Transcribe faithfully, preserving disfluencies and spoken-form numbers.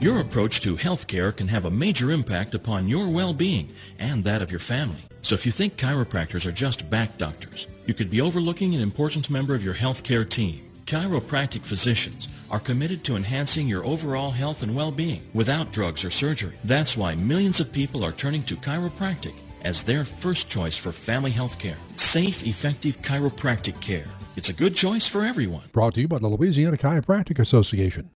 Your approach to health care can have a major impact upon your well-being and that of your family. So if you think chiropractors are just back doctors, you could be overlooking an important member of your health care team. Chiropractic physicians are committed to enhancing your overall health and well-being without drugs or surgery. That's why millions of people are turning to chiropractic as their first choice for family health care. Safe, effective chiropractic care. It's a good choice for everyone. Brought to you by the Louisiana Chiropractic Association.